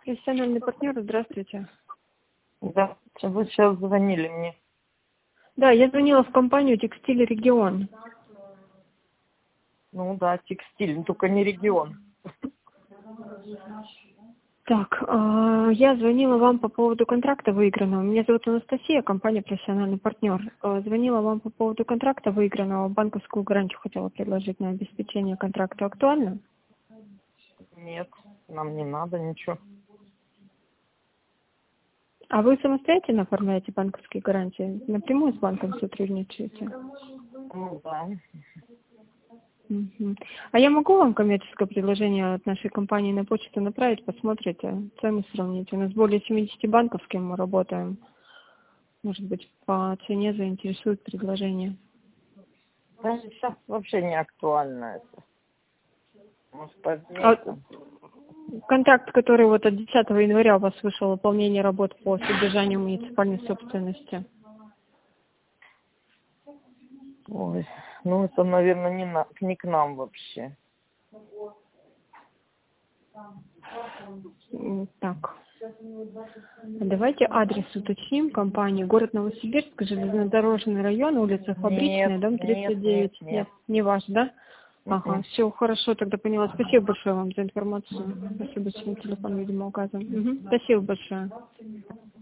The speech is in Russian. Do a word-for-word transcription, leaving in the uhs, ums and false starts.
Профессиональный партнер, здравствуйте. Да, вы сейчас звонили мне. Да, я звонила в компанию «Текстиль Регион». Ну да, текстиль, но только не регион. Так, э, я звонила вам по поводу контракта выигранного. Меня зовут Анастасия, компания «Профессиональный партнер». Э, звонила вам по поводу контракта выигранного. Банковскую гарантию хотела предложить на обеспечение контракта. Актуально? Нет, нам не надо ничего. А вы самостоятельно оформляете банковские гарантии? Напрямую с банком сотрудничаете? Ну да. Мгм. А я могу вам коммерческое предложение от нашей компании на почту направить, посмотрите, цены сравните. У нас более семидесяти банков, с кем мы работаем. Может быть, по цене заинтересует предложение. Да, сейчас вообще не актуально это. Может, А позднее. контракт, который вот от десятого января у вас вышел, выполнение работ по содержанию муниципальной собственности. Ой, ну это, наверное, не, на, не к нам вообще. М, Так. Давайте адрес уточним компании. Город Новосибирск, железнодорожный район, улица Нет, Фабричная, дом нет, тридцать нет, девять. нет. Нет, не ваш, да? Ага, М-м. все, хорошо, тогда поняла. Спасибо большое вам за информацию. Спасибо, что телефон, видимо, указан. Мгм. Спасибо большое.